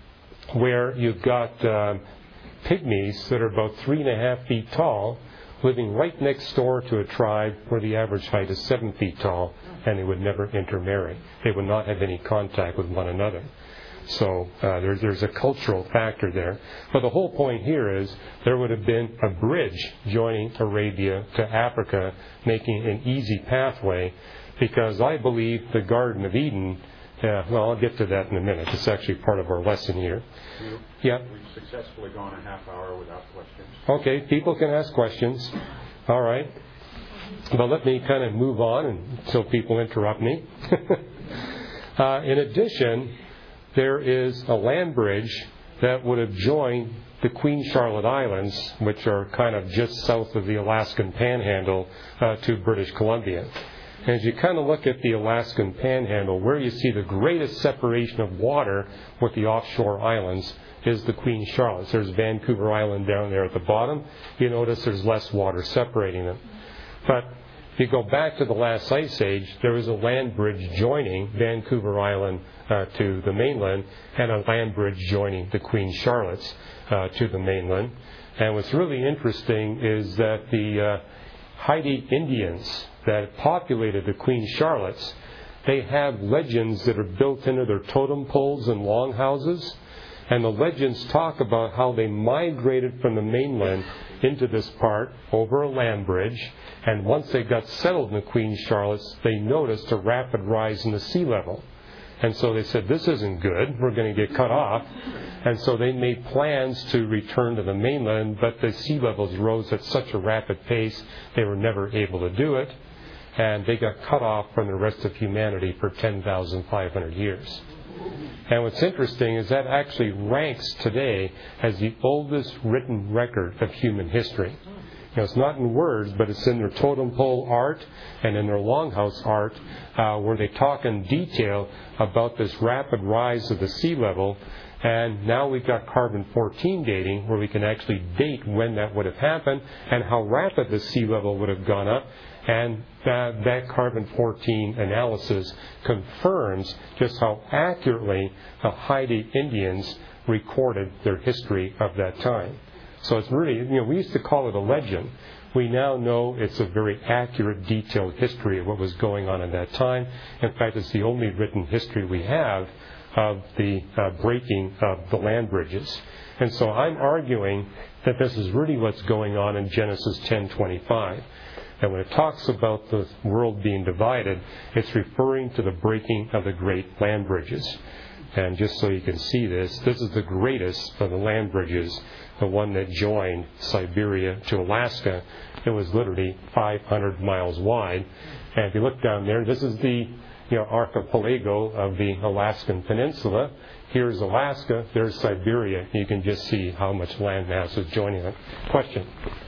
where you've got uh, pygmies that are about three and a half feet tall, living right next door to a tribe where the average height is seven feet tall, and they would never intermarry. They would not have any contact with one another. So uh, there's, there's a cultural factor there. But the whole point here is there would have been a bridge joining Arabia to Africa, making an easy pathway, because I believe the Garden of Eden, uh, well, I'll get to that in a minute. It's actually part of our lesson here. You, yeah. We've successfully gone a half hour without questions. Okay, people can ask questions. All right. But let me kind of move on until people interrupt me. uh, in addition, there is a land bridge that would have joined the Queen Charlotte Islands, which are kind of just south of the Alaskan Panhandle, uh, to British Columbia. And as you kind of look at the Alaskan Panhandle, where you see the greatest separation of water with the offshore islands is the Queen Charlotte. There's Vancouver Island down there at the bottom. You notice there's less water separating them. But if you go back to the last ice age, there was a land bridge joining Vancouver Island uh, to the mainland, and a land bridge joining the Queen Charlotte's uh, to the mainland. And what's really interesting is that the uh, Haida Indians that populated the Queen Charlotte's, they have legends that are built into their totem poles and longhouses. And the legends talk about how they migrated from the mainland into this part over a land bridge. And once they got settled in the Queen Charlotte's, they noticed a rapid rise in the sea level. And so they said, this isn't good. We're going to get cut off. And so they made plans to return to the mainland, but the sea levels rose at such a rapid pace, they were never able to do it. And they got cut off from the rest of humanity for ten thousand five hundred years. And what's interesting is that actually ranks today as the oldest written record of human history. You know, it's not in words, but it's in their totem pole art and in their longhouse art, uh, where they talk in detail about this rapid rise of the sea level. And now we've got carbon fourteen dating, where we can actually date when that would have happened and how rapid the sea level would have gone up. And that, that carbon fourteen analysis confirms just how accurately the Haida Indians recorded their history of that time. So it's really, you know, we used to call it a legend. We now know it's a very accurate, detailed history of what was going on at that time. In fact, it's the only written history we have of the uh, breaking of the land bridges. And so I'm arguing that this is really what's going on in Genesis ten twenty-five. And when it talks about the world being divided, it's referring to the breaking of the great land bridges. And just so you can see this, this is the greatest of the land bridges, the one that joined Siberia to Alaska. It was literally five hundred miles wide. And if you look down there, this is the you know, archipelago of the Alaskan Peninsula. Here's Alaska, there's Siberia. You can just see how much land mass is joining it. Question?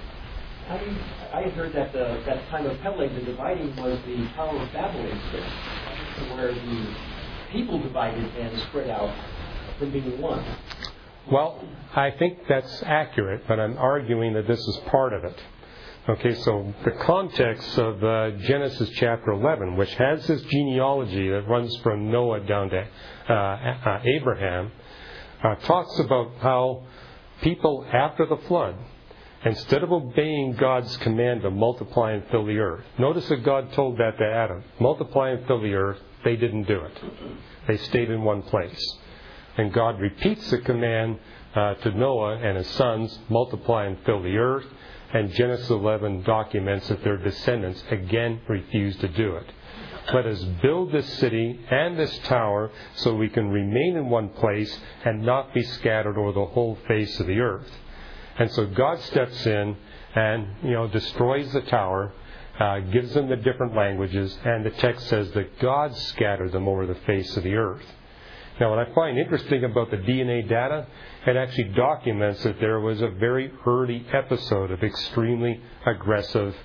I, I heard that the, that time of Peleg, the dividing was the Tower of Babel incident, where the people divided and spread out from being one. Well, I think that's accurate, but I'm arguing that this is part of it. Okay, so the context of uh, Genesis chapter eleven, which has this genealogy that runs from Noah down to uh, uh, Abraham, uh, talks about how people after the flood, instead of obeying God's command to multiply and fill the earth, notice that God told that to Adam, multiply and fill the earth. They didn't do it. They stayed in one place. And God repeats the command uh, to Noah and his sons, multiply and fill the earth. And Genesis eleven documents that their descendants again refused to do it. Let us build this city and this tower so we can remain in one place and not be scattered over the whole face of the earth. And so God steps in and, you know, destroys the tower, uh, gives them the different languages, and the text says that God scattered them over the face of the earth. Now, what I find interesting about the D N A data, it actually documents that there was a very early episode of extremely aggressive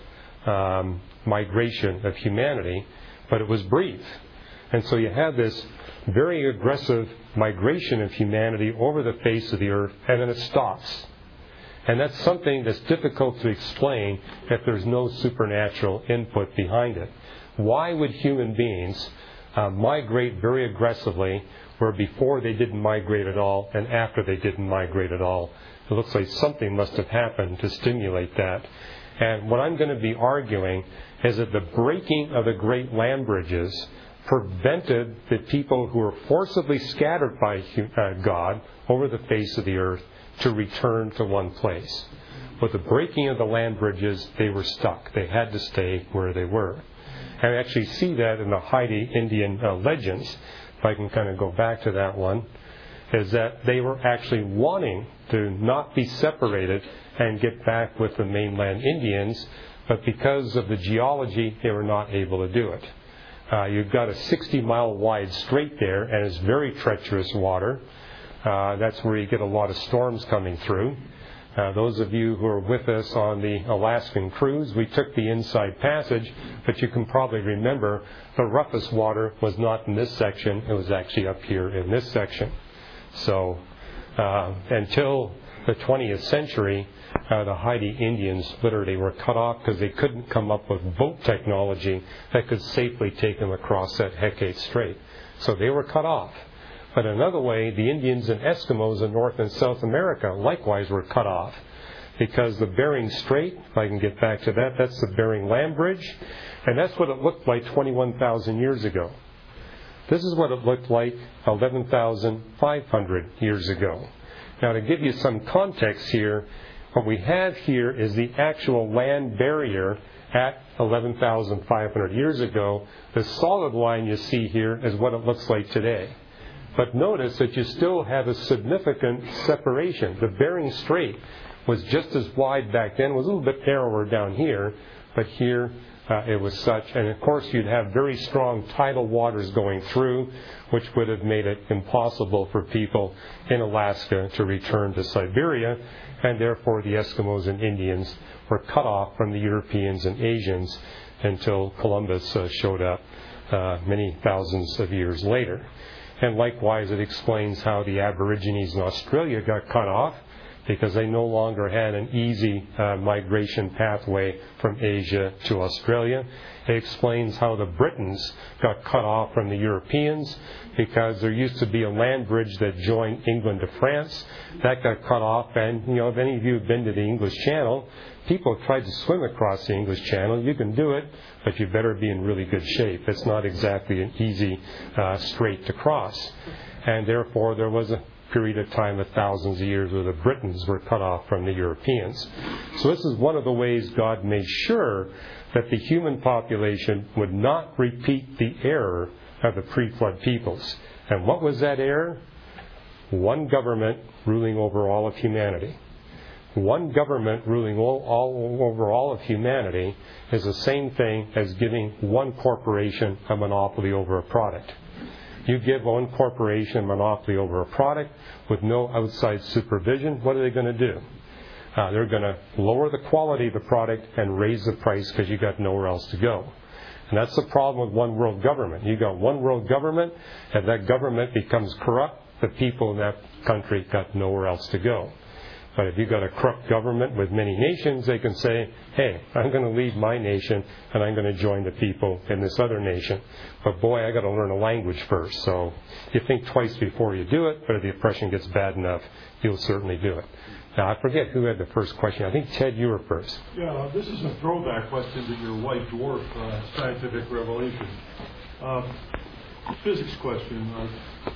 um, migration of humanity, but it was brief. And so you have this very aggressive migration of humanity over the face of the earth, and then it stops. And that's something that's difficult to explain if there's no supernatural input behind it. Why would human beings uh, migrate very aggressively where before they didn't migrate at all and after they didn't migrate at all? It looks like something must have happened to stimulate that. And what I'm going to be arguing is that the breaking of the great land bridges prevented the people who were forcibly scattered by uh, God over the face of the earth to return to one place. With the breaking of the land bridges, they were stuck. They had to stay where they were. And I actually see that in the Haida Indian uh, legends, if I can kind of go back to that one, is that they were actually wanting to not be separated and get back with the mainland Indians, but because of the geology, they were not able to do it. Uh, you've got a sixty mile wide strait there, and it's very treacherous water. Uh, that's where you get a lot of storms coming through. Uh, those of you who are with us on the Alaskan cruise, we took the inside passage, but you can probably remember the roughest water was not in this section. It was actually up here in this section. So uh, until the twentieth century, uh, the Haiti Indians literally were cut off because they couldn't come up with boat technology that could safely take them across that Hecate Strait. So they were cut off. But another way, the Indians and Eskimos in North and South America likewise were cut off, because the Bering Strait, if I can get back to that, that's the Bering Land Bridge, and that's what it looked like twenty-one thousand years ago. This is what it looked like eleven thousand five hundred years ago. Now, to give you some context here, what we have here is the actual land barrier at eleven thousand five hundred years ago. The solid line you see here is what it looks like today. But notice that you still have a significant separation. The Bering Strait was just as wide back then, was a little bit narrower down here, but here uh, it was such. And of course you'd have very strong tidal waters going through, which would have made it impossible for people in Alaska to return to Siberia, and therefore the Eskimos and Indians were cut off from the Europeans and Asians until Columbus uh, showed up uh, many thousands of years later. And likewise, it explains how the Aborigines in Australia got cut off, because they no longer had an easy uh, migration pathway from Asia to Australia. It explains how the Britons got cut off from the Europeans, because there used to be a land bridge that joined England to France. That got cut off, and you know, if any of you have been to the English Channel, people have tried to swim across the English Channel. You can do it, but you better be in really good shape. It's not exactly an easy uh, strait to cross. And therefore, there was a period of time of thousands of years where the Britons were cut off from the Europeans. So this is one of the ways God made sure that the human population would not repeat the error of the pre-flood peoples. And what was that error? One government ruling over all of humanity. One government ruling all, all over all of humanity is the same thing as giving one corporation a monopoly over a product. You give one corporation a monopoly over a product with no outside supervision, what are they going to do? Uh, they're going to lower the quality of the product and raise the price because you've got nowhere else to go. And that's the problem with one world government. You've got one world government, and that government becomes corrupt. The people in that country got nowhere else to go. But if you've got a corrupt government with many nations, they can say, hey, I'm going to leave my nation and I'm going to join the people in this other nation. But boy, I got to learn a language first. So you think twice before you do it, but if the oppression gets bad enough, you'll certainly do it. Now, I forget who had the first question. I think, Ted, you were first. Yeah, this is a throwback question to your white dwarf uh, scientific revelation. Um, physics question. Uh,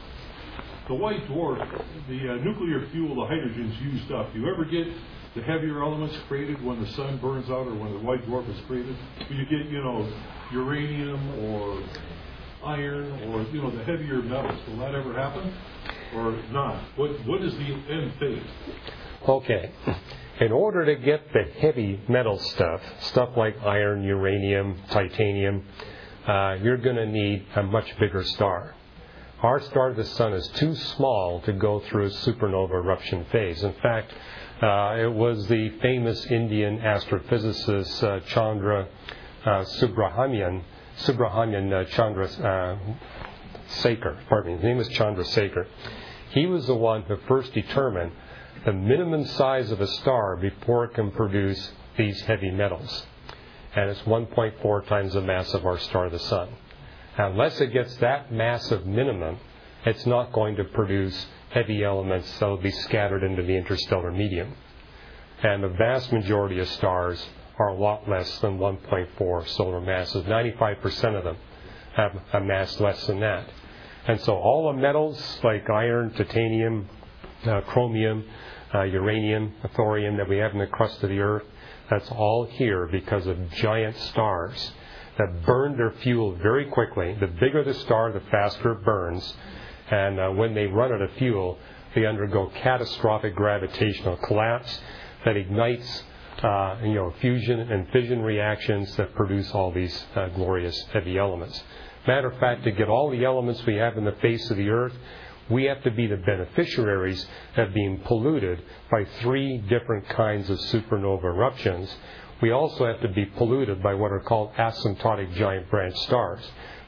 The white dwarf, the uh, nuclear fuel, the hydrogen's used up. Do you ever get the heavier elements created when the sun burns out or when the white dwarf is created? Do you get, you know, uranium or iron or, you know, the heavier metals? Will that ever happen or not? What What is the end fate? Okay. In order to get the heavy metal stuff, stuff like iron, uranium, titanium, uh, you're going to need a much bigger star. Our star of the sun is too small to go through a supernova eruption phase. In fact, uh, it was the famous Indian astrophysicist uh, Chandra uh, Subrahmanyan, Subrahmanyan uh, Chandra uh, Sekhar, pardon me, his name was Chandra Sekhar. He was the one who first determined the minimum size of a star before it can produce these heavy metals. And it's one point four times the mass of our star of the sun. Unless it gets that massive minimum, it's not going to produce heavy elements that will be scattered into the interstellar medium. And the vast majority of stars are a lot less than one point four solar masses. ninety-five percent of them have a mass less than that. And so all the metals like iron, titanium, uh, chromium, uh, uranium, thorium that we have in the crust of the Earth, that's all here because of giant stars that burn their fuel very quickly. The bigger the star, the faster it burns. And uh, when they run out of fuel, they undergo catastrophic gravitational collapse that ignites uh, you know, fusion and fission reactions that produce all these uh, glorious heavy elements. Matter of fact, to get all the elements we have in the face of the Earth, we have to be the beneficiaries of being polluted by three different kinds of supernova eruptions. We also have to be polluted by what are called asymptotic giant branch stars.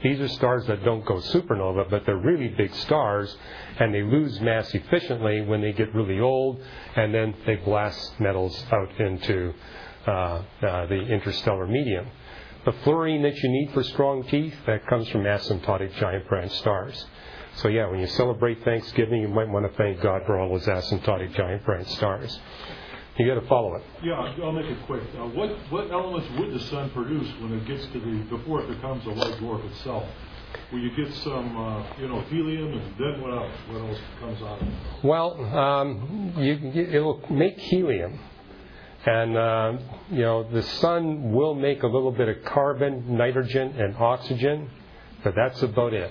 These are stars that don't go supernova, but they're really big stars, and they lose mass efficiently when they get really old, and then they blast metals out into uh, uh, the interstellar medium. The fluorine that you need for strong teeth, that comes from asymptotic giant branch stars. So yeah, when you celebrate Thanksgiving, you might want to thank God for all those asymptotic giant branch stars. You got to follow it. Yeah, I'll make it quick. Uh, what what elements would the sun produce when it gets to the before it becomes a white dwarf itself? Will you get some, uh, you know, helium, and then what else? What else comes out of it? Well, um, you, you, it'll make helium, and uh, you know the sun will make a little bit of carbon, nitrogen, and oxygen, but that's about it.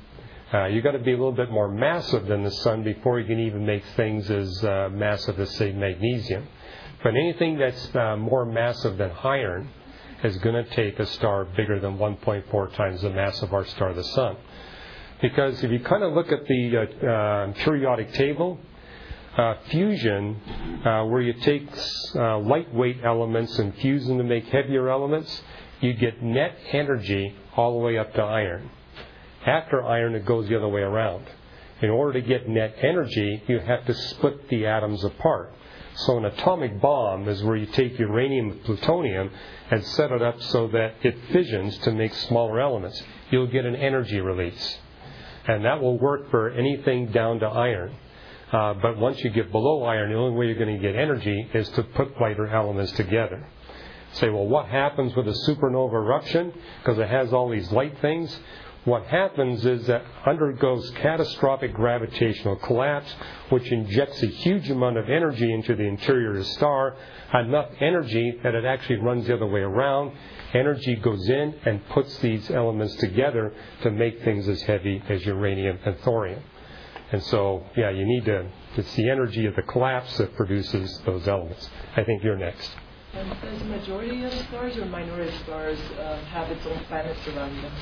Uh, you've got to be a little bit more massive than the sun before you can even make things as uh, massive as, say, magnesium. But anything that's uh, more massive than iron is going to take a star bigger than one point four times the mass of our star, the sun. Because if you kind of look at the uh, uh, periodic table, uh, fusion, uh, where you take uh, lightweight elements and fuse them to make heavier elements, you get net energy all the way up to iron. After iron, it goes the other way around. In order to get net energy, you have to split the atoms apart. So an atomic bomb is where you take uranium and plutonium and set it up so that it fissions to make smaller elements. You'll get an energy release. And that will work for anything down to iron. Uh, but once you get below iron, the only way you're going to get energy is to put lighter elements together. Say, well, what happens with a supernova eruption? Because it has all these light things. What happens is that undergoes catastrophic gravitational collapse, which injects a huge amount of energy into the interior of the star, enough energy that it actually runs the other way around. Energy goes in and puts these elements together to make things as heavy as uranium and thorium. And so, yeah, you need to, it's the energy of the collapse that produces those elements. I think you're next. And does the majority of stars or minority of stars uh, have its own planets around them?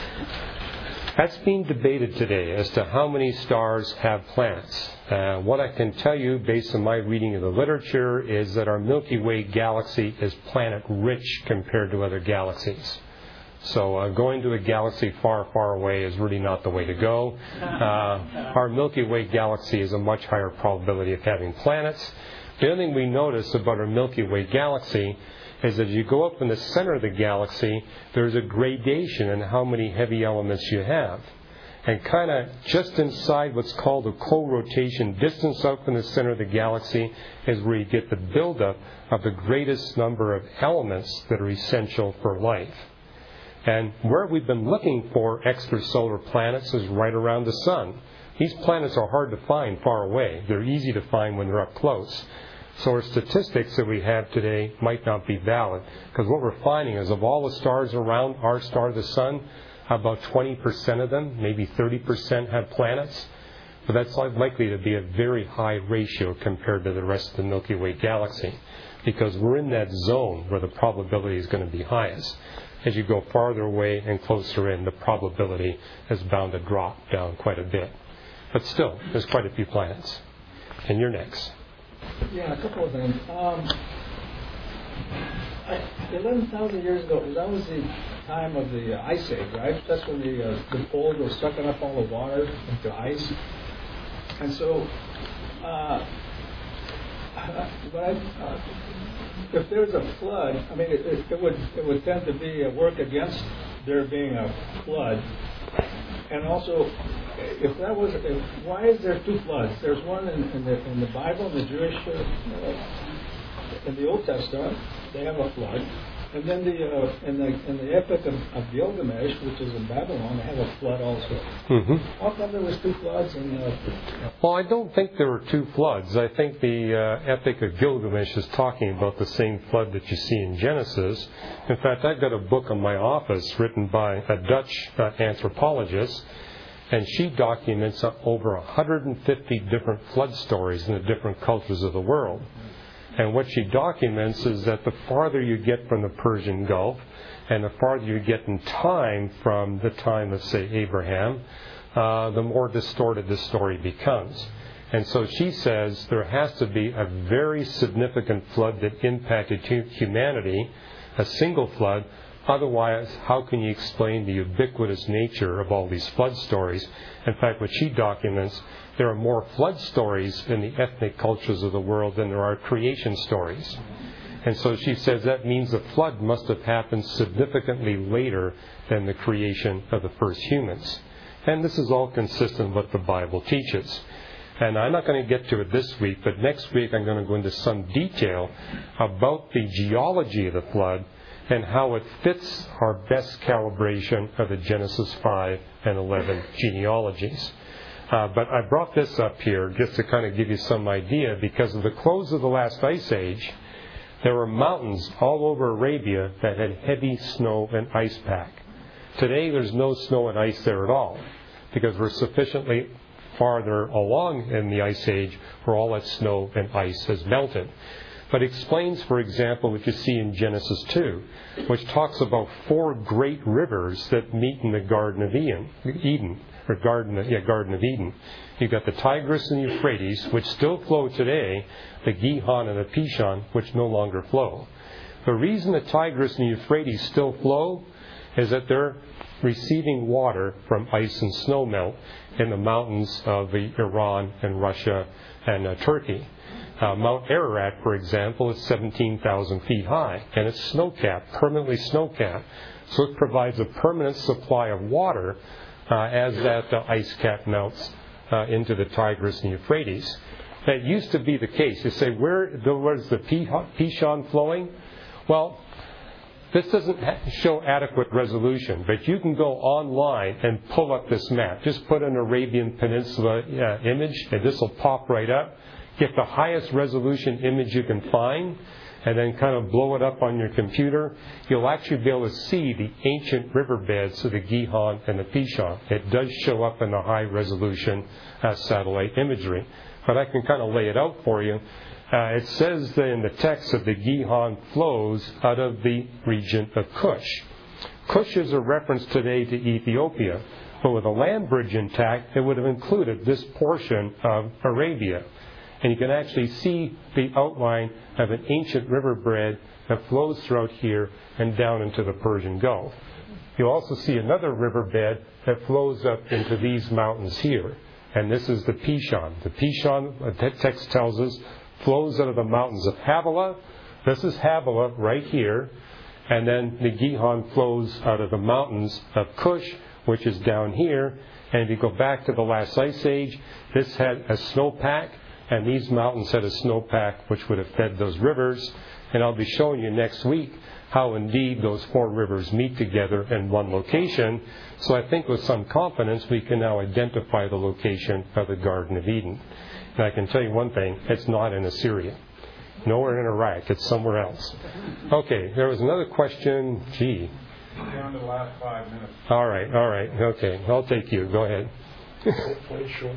That's being debated today as to how many stars have planets. Uh, what I can tell you, based on my reading of the literature, is that our Milky Way galaxy is planet-rich compared to other galaxies. So uh, going to a galaxy far, far away is really not the way to go. Uh, our Milky Way galaxy is a much higher probability of having planets. The other thing we notice about our Milky Way galaxy is that as you go up in the center of the galaxy, there's a gradation in how many heavy elements you have. And kind of just inside what's called the co-rotation distance up in the center of the galaxy is where you get the buildup of the greatest number of elements that are essential for life. And where we've been looking for extrasolar planets is right around the sun. These planets are hard to find far away. They're easy to find when they're up close. So our statistics that we have today might not be valid, because what we're finding is of all the stars around our star, the sun, about twenty percent of them, maybe thirty percent have planets. But that's likely to be a very high ratio compared to the rest of the Milky Way galaxy, because we're in that zone where the probability is going to be highest. As you go farther away and closer in, the probability is bound to drop down quite a bit. But still, there's quite a few planets. And you're next. Yeah, a couple of things. Um, eleven thousand years ago, that was the time of the uh, Ice Age, right? That's when the, uh, the poles were sucking up all the water into ice. And so, uh, but I, uh, if there's a flood, I mean, it, it, it would it would tend to be a work against there being a flood. And also, if that was, if, why is there two floods? There's one in, in the in the Bible, in the Jewish, uh, in the Old Testament, they have a flood, and then the uh, in the in the epic of, of Gilgamesh, which is in Babylon, they have a flood also. Mm-hmm. How come there was two floods? And uh, well, I don't think there were two floods. I think the uh, epic of Gilgamesh is talking about the same flood that you see in Genesis. In fact, I've got a book in my office written by a Dutch uh, anthropologist, and she documents uh, over one hundred fifty different flood stories in the different cultures of the world. And what she documents is that the farther you get from the Persian Gulf, and the farther you get in time from the time of, say, Abraham, uh, the more distorted the story becomes. And so she says there has to be a very significant flood that impacted humanity, a single flood, Otherwise, how can you explain the ubiquitous nature of all these flood stories? In fact, what she documents, there are more flood stories in the ethnic cultures of the world than there are creation stories. And so she says that means the flood must have happened significantly later than the creation of the first humans. And this is all consistent with what the Bible teaches. And I'm not going to get to it this week, but next week I'm going to go into some detail about the geology of the flood and how it fits our best calibration of the Genesis five and eleven genealogies. Uh, but I brought this up here just to kind of give you some idea, because of the close of the last ice age, there were mountains all over Arabia that had heavy snow and ice pack. Today there's no snow and ice there at all, because we're sufficiently farther along in the ice age where all that snow and ice has melted. But it explains, for example, what you see in Genesis two, which talks about four great rivers that meet in the Garden of Eden, Eden or Garden, yeah, Garden of Eden. You've got the Tigris and the Euphrates, which still flow today, the Gihon and the Pishon, which no longer flow. The reason the Tigris and the Euphrates still flow is that they're receiving water from ice and snow melt in the mountains of Iran and Russia and uh, Turkey. Uh, Mount Ararat, for example, is seventeen thousand feet high, and it's snow-capped, permanently snow-capped. So it provides a permanent supply of water uh, as that uh, ice cap melts uh, into the Tigris and Euphrates. That used to be the case. You say, where was the Pishon flowing? Well, this doesn't show adequate resolution, but you can go online and pull up this map. Just put an Arabian Peninsula uh, image, and this will pop right up. Get the highest resolution image you can find, and then kind of blow it up on your computer. You'll actually be able to see the ancient riverbeds of the Gihon and the Pishon. It does show up in the high resolution uh, satellite imagery. But I can kind of lay it out for you. Uh, it says that in the text that the Gihon flows out of the region of Cush. Cush is a reference today to Ethiopia, but with a land bridge intact, it would have included this portion of Arabia. And you can actually see the outline of an ancient riverbed that flows throughout here and down into the Persian Gulf. You'll also see another riverbed that flows up into these mountains here. And this is the Pishon. The Pishon, the text tells us, flows out of the mountains of Havilah. This is Havilah right here. And then the Gihon flows out of the mountains of Cush, which is down here. And if you go back to the last ice age, this had a snowpack, and these mountains had a snowpack which would have fed those rivers. And I'll be showing you next week how indeed those four rivers meet together in one location. So I think with some confidence we can now identify the location of the Garden of Eden. And I can tell you one thing, it's not in Assyria. Nowhere in Iraq, it's somewhere else. Okay, there was another question. Gee. Down to the last five minutes. All right, all right, okay. I'll take you. Go ahead. What is short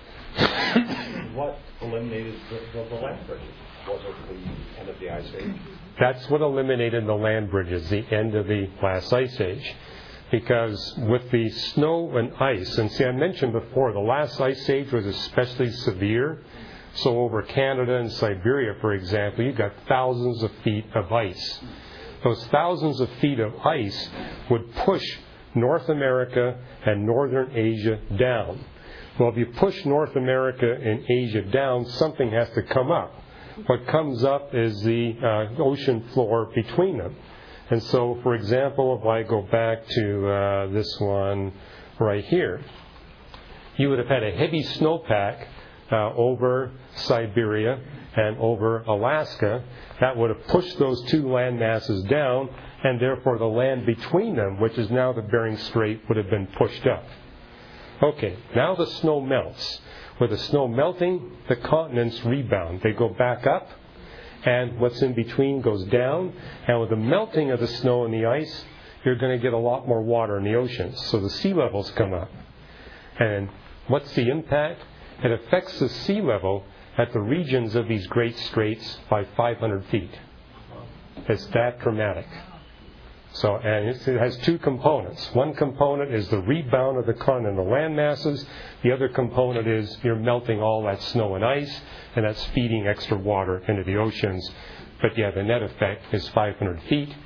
What eliminated the, the, the land bridges? Was it the end of the ice age? That's what eliminated the land bridges, the end of the last ice age. Because with the snow and ice, and see, I mentioned before, the last ice age was especially severe. So over Canada and Siberia, for example, you've got thousands of feet of ice. Those thousands of feet of ice would push North America and Northern Asia down. Well, if you push North America and Asia down, something has to come up. What comes up is the uh, ocean floor between them. And so, for example, if I go back to uh, this one right here, you would have had a heavy snowpack uh, over Siberia and over Alaska. That would have pushed those two land masses down, and therefore the land between them, which is now the Bering Strait, would have been pushed up. Okay, now the snow melts. With the snow melting, the continents rebound. They go back up, and what's in between goes down. And with the melting of the snow and the ice, you're going to get a lot more water in the oceans. So the sea levels come up. And what's the impact? It affects the sea level at the regions of these great straits by five hundred feet. It's that dramatic. So, and it has two components. One component is the rebound of the continental land masses. The other component is you're melting all that snow and ice, and that's feeding extra water into the oceans. But yeah, the net effect is five hundred feet.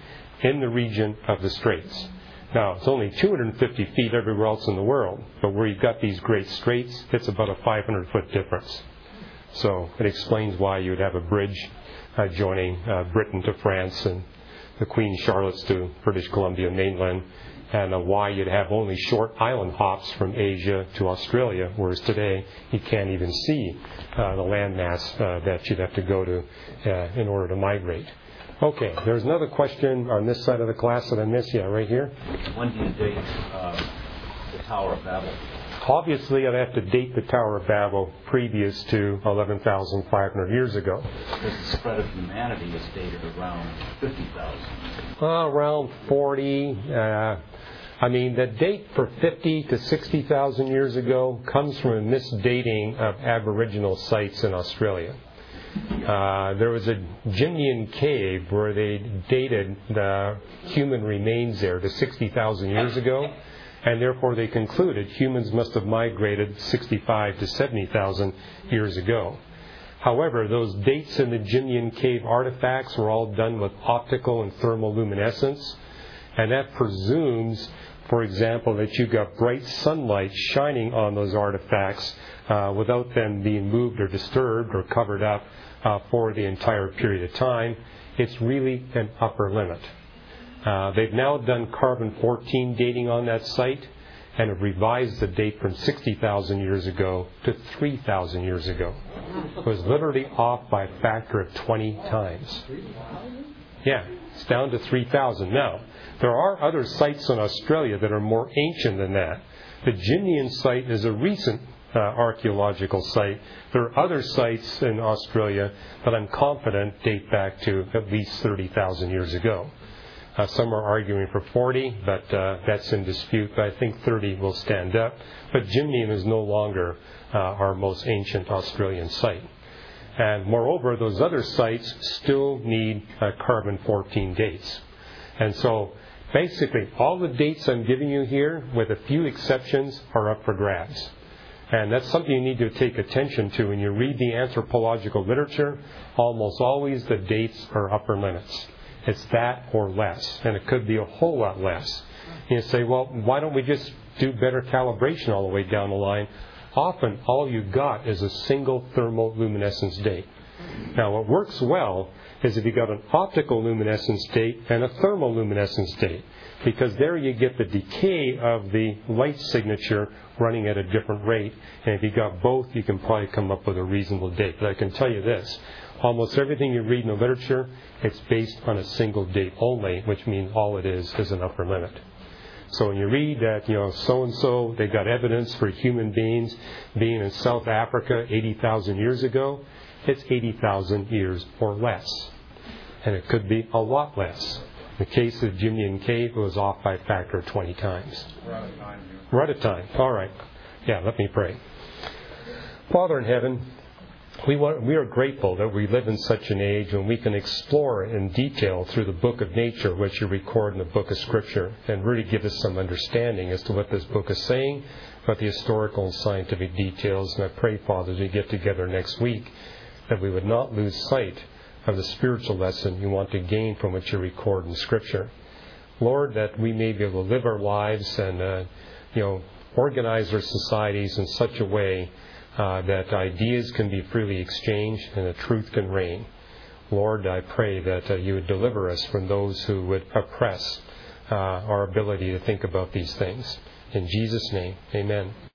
in the region of the straits. Now, it's only two hundred fifty feet everywhere else in the world, but where you've got these great straits, it's about a five hundred foot difference. So it explains why you would have a bridge uh, joining uh, Britain to France and the Queen Charlotte's to British Columbia mainland, and uh, why you'd have only short island hops from Asia to Australia, whereas today you can't even see uh, the landmass uh, that you'd have to go to uh, in order to migrate. Okay, there's another question on this side of the class that I missed. Yeah, right here. When do you date uh, the Tower of Babel? Obviously, I'd have to date the Tower of Babel previous to eleven thousand five hundred years ago. Because the spread of humanity is dated around fifty thousand. Uh, around forty. Uh, I mean, the date for fifty to sixty thousand years ago comes from a misdating of Aboriginal sites in Australia. Uh, there was a Jimnian cave where they dated the human remains there to sixty thousand years ago, and therefore they concluded humans must have migrated sixty-five to seventy thousand years ago. However, those dates in the Jimnian cave artifacts were all done with optical and thermal luminescence, and that presumes, for example, that you got bright sunlight shining on those artifacts uh, without them being moved or disturbed or covered up uh, for the entire period of time. It's really an upper limit. Uh, they've now done carbon fourteen dating on that site and have revised the date from sixty thousand years ago to three thousand years ago. It was literally off by a factor of twenty times. Yeah, it's down to three thousand. Now, there are other sites in Australia that are more ancient than that. The Jimnian site is a recent uh, archaeological site. There are other sites in Australia that I'm confident date back to at least thirty thousand years ago. Uh, some are arguing for forty, but uh, that's in dispute. But I think thirty will stand up. But Jimnian is no longer uh, our most ancient Australian site. And moreover, those other sites still need uh, carbon fourteen dates. And so basically all the dates I'm giving you here, with a few exceptions, are up for grabs. And that's something you need to take attention to. When you read the anthropological literature, almost always the dates are upper limits. It's that or less, and it could be a whole lot less. You say, well, why don't we just do better calibration all the way down the line? Often all you got is a single thermal luminescence date. Now, what works well is if you got an optical luminescence date and a thermal luminescence date, because there you get the decay of the light signature running at a different rate. And if you got both, you can probably come up with a reasonable date. But I can tell you this, almost everything you read in the literature, it's based on a single date only, which means all it is is an upper limit. So when you read that, you know, so-and-so, they got evidence for human beings being in South Africa eighty thousand years ago, it's eighty thousand years or less. And it could be a lot less. In the case of Jimnian Cave, it was off by a factor of twenty times. We're out of time here. We're out of time. All right. Yeah, let me pray. Father in heaven, we want, we are grateful that we live in such an age when we can explore in detail through the book of nature, which you record in the book of Scripture, and really give us some understanding as to what this book is saying, about the historical and scientific details. And I pray, Father, as we get together next week, that we would not lose sight of the spiritual lesson you want to gain from what you record in Scripture. Lord, that we may be able to live our lives and, uh, you know, organize our societies in such a way uh, that ideas can be freely exchanged and the truth can reign. Lord, I pray that uh, you would deliver us from those who would oppress uh, our ability to think about these things. In Jesus' name, amen.